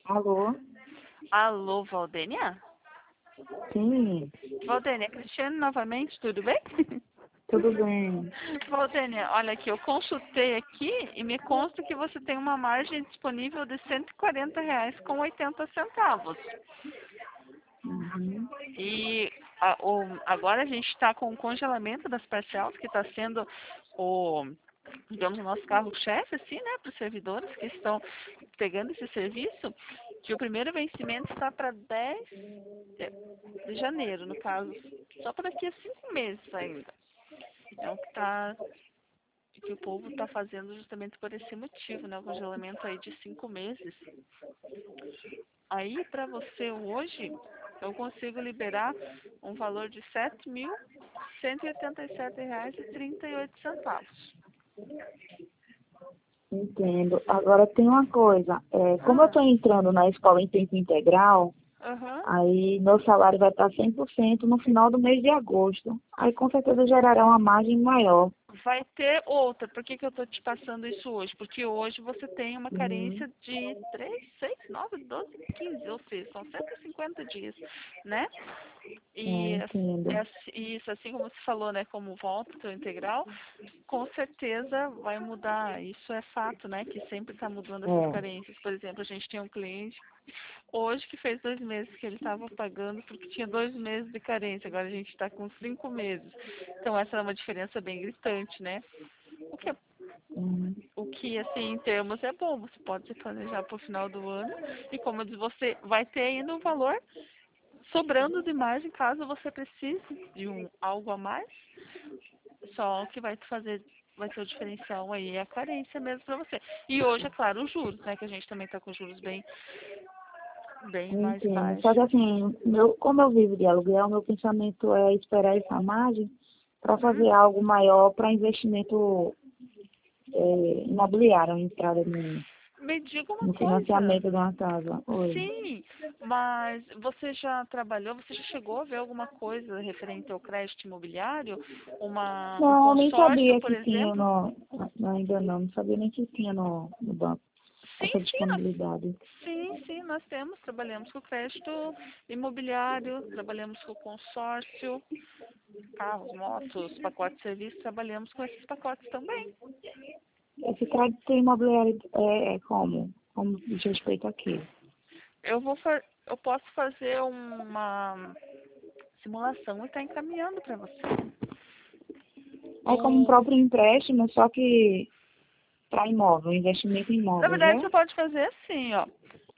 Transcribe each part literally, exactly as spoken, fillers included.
Alô? Alô, Valdênia? Sim, Valdênia, Cristiane novamente, tudo bem? tudo bem. Valdênia, olha aqui, eu consultei aqui e me consta que você tem uma margem disponível de cento e quarenta reais com oitenta centavos. Uhum. E a- o- agora a gente está com o congelamento das parcelas, que está sendo o, digamos, o nosso carro-chefe, assim, né, para os servidores que estão pegando esse serviço, que o primeiro vencimento está para dez de janeiro, no caso, só para daqui a cinco meses ainda. É o que tá, que o povo está fazendo justamente por esse motivo, né, o congelamento aí de cinco meses. Aí, para você hoje, eu consigo liberar um valor de sete mil cento e oitenta e sete reais e trinta e oito centavos. Entendo. Agora tem uma coisa, é, como eu Ah, estou entrando na escola em tempo integral, aham. aí meu salário vai estar cem por cento no final do mês de agosto. Aí com certeza gerará uma margem maior. Vai ter outra. Por que, que eu estou te passando isso hoje? Porque hoje você tem uma Uhum. carência de três, seis, nove, doze, quinze, ou seja, são cento e cinquenta dias, né? É, E as- é entendo. ass- isso, assim como você falou, né, como volta para o integral, com certeza vai mudar. Isso é fato, né, que sempre está mudando essas É. carências. Por exemplo, a gente tem um cliente hoje que fez dois meses que ele estava pagando porque tinha dois meses de carência. Agora a gente está com cinco meses. Então essa é uma diferença bem gritante, né? O que, é- Uhum. o que assim, em termos é bom. Você pode se planejar para o final do ano. E como eu disse, você vai ter ainda um valor sobrando de margem caso você precise de um algo a mais. Só o que vai te fazer, vai ter o diferencial aí é a carência mesmo para você. E hoje, é claro, os juros, né? Que a gente também está com juros bem, bem mais Entendo. Só que baixos. assim, meu, como eu vivo de aluguel, meu pensamento é esperar essa margem para Uhum. fazer algo maior para investimento é, imobiliário, entrada no, Me diga uma no coisa. financiamento de uma casa. Oi. Sim, mas você já trabalhou, você já chegou a ver alguma coisa referente ao crédito imobiliário? Uma, um Não, eu nem consórcio, sabia por que tinha exemplo? no. Não, ainda não, não sabia nem que tinha no, no banco Sim, essa sim, nós, disponibilidade. sim, sim, nós temos, trabalhamos com crédito imobiliário, trabalhamos com consórcio, carros, motos, pacotes de serviço, trabalhamos com esses pacotes também. Esse crédito imobiliário é, é como? Como diz respeito aqui? Eu vou fa- eu posso fazer uma simulação e estar encaminhando para você. É como um O, próprio empréstimo, só que para imóvel, investimento em na imóveis, verdade, é? você pode fazer assim, ó.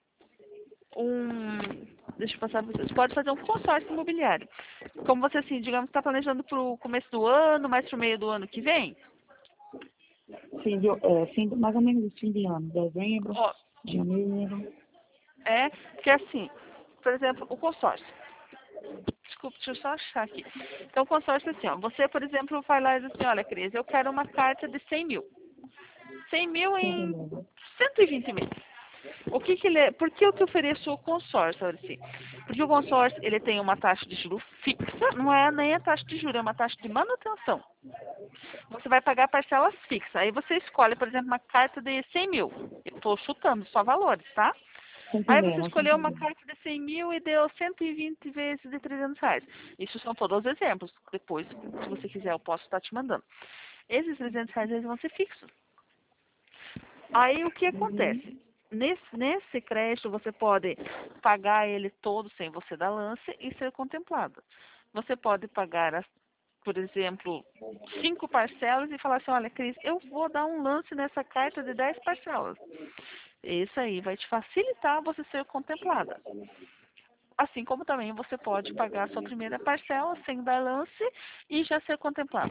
Um, deixa eu passar para você. Você pode fazer um consórcio imobiliário. Como você, assim, digamos, está planejando para o começo do ano, mais para o meio do ano que vem. Fim de, é, fim de, mais ou menos fim de ano, dezembro, Ó, janeiro. é que assim, por exemplo, o consórcio. Desculpa, deixa eu só achar aqui. Então, o consórcio é assim, ó. Você, por exemplo, vai lá e diz assim, olha, Cris, eu quero uma carta de cem mil. cem mil Tô em entendendo. cento e vinte meses. O que que ele é? Por que eu te ofereço o consórcio, Aurici? Porque o consórcio, ele tem uma taxa de juro fixa, não é nem a taxa de juros, é uma taxa de manutenção. Você vai pagar parcelas fixas. Aí você escolhe, por exemplo, uma carta de cem mil. Eu estou chutando só valores, tá? Tô Aí você entendendo, tô escolheu uma entendendo. carta de cem mil e deu cento e vinte vezes de trezentos reais. Isso são todos os exemplos. Depois, se você quiser, eu posso estar te mandando. Esses trezentos reais eles vão ser fixos. Aí o que Uhum. acontece? Nesse, nesse crédito você pode pagar ele todo sem você dar lance e ser contemplado. Você pode pagar, as- por exemplo, cinco parcelas e falar assim, olha, Cris, eu vou dar um lance nessa carta de dez parcelas. Isso aí vai te facilitar você ser contemplada. Assim como também você pode pagar a sua primeira parcela sem dar lance e já ser contemplado.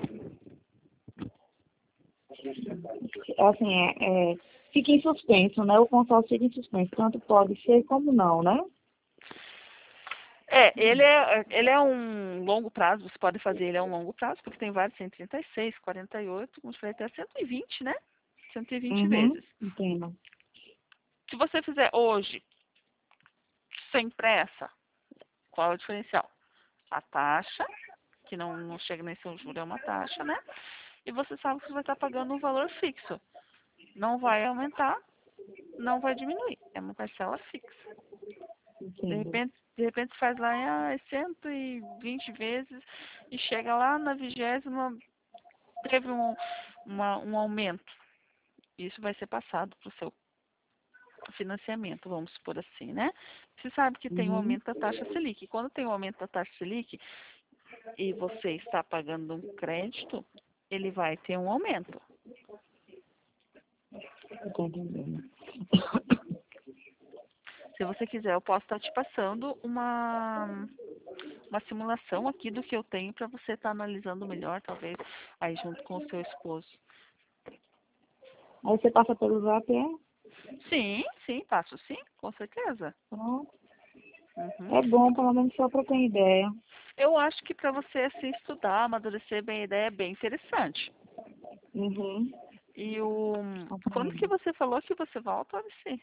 Assim, é, é, fica em suspenso, né? O consórcio fica em suspenso. Tanto pode ser como não, né? É, ele é, ele é um longo prazo, você pode fazer ele a um longo prazo, porque tem vários cento e trinta e seis, quarenta e oito, como vai até cento e vinte, né? cento e vinte Uhum. vezes. Entendo. Se você fizer hoje, sem pressa, qual é o diferencial? A taxa, que não, não chega nem ser um juro, é uma taxa, né? E você sabe que você vai estar pagando um valor fixo. Não vai aumentar não vai diminuir. É uma parcela fixa. De Entendo. repente, de repente você faz lá em ah, cento e vinte vezes e chega lá na vigésima, teve um, uma, um aumento. Isso vai ser passado para o seu financiamento, vamos supor assim, né? Você sabe que tem um Uhum. aumento da taxa Selic. E quando tem um aumento da taxa Selic e você está pagando um crédito, ele vai ter um aumento. Tô entendendo. Se você quiser, eu posso estar te passando uma, uma simulação aqui do que eu tenho para você estar analisando melhor, talvez, aí junto com o seu esposo. Aí você passa pelo zap, é? Sim, sim, passo sim, com certeza. Pronto. Uhum. É bom, pelo menos só para ter ideia. Eu acho que para você assim, estudar, amadurecer bem a ideia é bem interessante. Uhum. E o quando que Compreendo. você falou que você volta, Alice?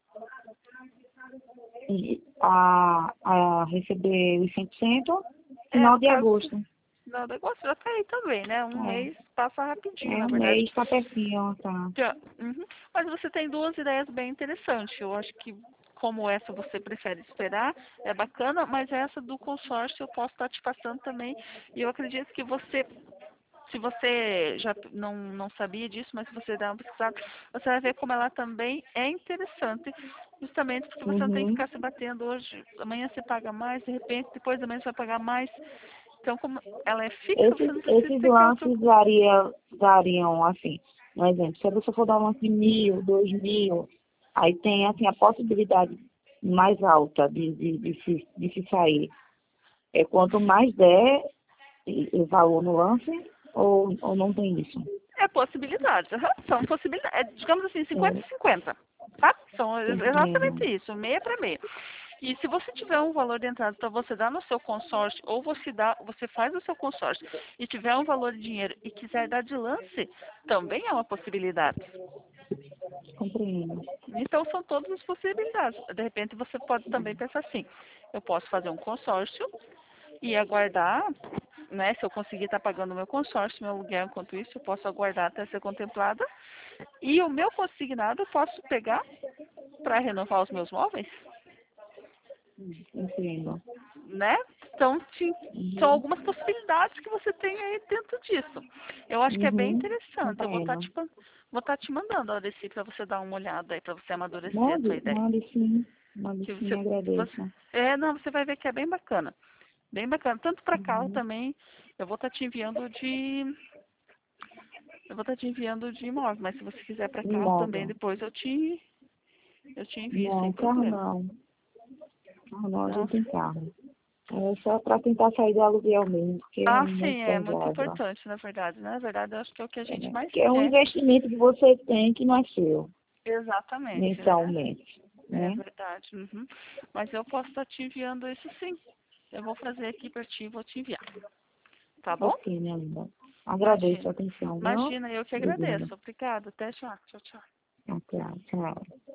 E a, a receber os cem por cento É, final no de caso, agosto. não, o negócio já tá aí também, né? Um É. mês passa rapidinho, É na um verdade. mês, tá pertinho, tá. Já, uhum. Mas você tem duas ideias bem interessantes. Eu acho que como essa você prefere esperar, é bacana, mas essa do consórcio eu posso estar te passando também. E eu acredito que você, se você já não, não sabia disso, mas se você der uma pesquisada, você vai ver como ela também é interessante. Justamente porque você não tem que Uhum. ficar se batendo hoje, amanhã você paga mais, de repente, depois amanhã você vai pagar mais. Então, como ela é fixa, você Esses, não precisa esses ficar preocupado. lances varia, variam, assim, um exemplo, se você for dar um lance de mil, dois mil, aí tem, assim, a possibilidade mais alta de, de, de, se, de se sair. É quanto mais der e- e valor no lance, ou, ou não tem isso? É possibilidades, aham, são possibilidades, é, digamos assim, cinquenta É, e cinquenta, tá? São tô ex- exatamente entendendo. isso, meia para meia. E se você tiver um valor de entrada para você dar no seu consórcio, ou você dá, você faz o seu consórcio e tiver um valor de dinheiro e quiser dar de lance, também é uma possibilidade. Compreendo. Então são todas as possibilidades. De repente você pode também pensar assim, eu posso fazer um consórcio e aguardar, né? Se eu conseguir estar pagando o meu consórcio, meu aluguel, enquanto isso, eu posso aguardar até ser contemplada. E o meu consignado eu posso pegar para renovar os meus móveis, Entendo. né? Então, te- são Uhum. algumas possibilidades que você tem aí dentro disso. Eu acho que é bem Uhum. interessante. Eu vou estar Compreendo. te, pan- vou estar te mandando, Aureci, para você dar uma olhada aí, para você amadurecer a tua Mande, ideia. mande sim. Mande Que sim, você, você, agradeço. é, não, você vai ver que é bem bacana. Bem bacana. Tanto para carro Uhum. também, eu vou estar te enviando de eu vou estar te enviando de imóvel, mas se você quiser para carro também, Imóvel. depois eu te, eu te envio sem Não, carro problema. não. Carro não, a Então, gente tem carro. É só para tentar sair do aluguel mesmo, porque é ah, muito sim, é muito pesado. importante, na verdade. Na verdade, eu acho que é o que a É, gente mais porque é um quer. investimento que você tem que não é seu, Exatamente, né? mensalmente, É né? verdade. Uhum. Mas eu posso estar te enviando isso sim. Eu vou fazer aqui para ti e vou te enviar. Tá bom? Ok, minha linda. Agradeço Imagina. a atenção, viu? Imagina, eu que Obrigada. agradeço. Obrigada. Até já. Tchau, tchau. Até, tchau.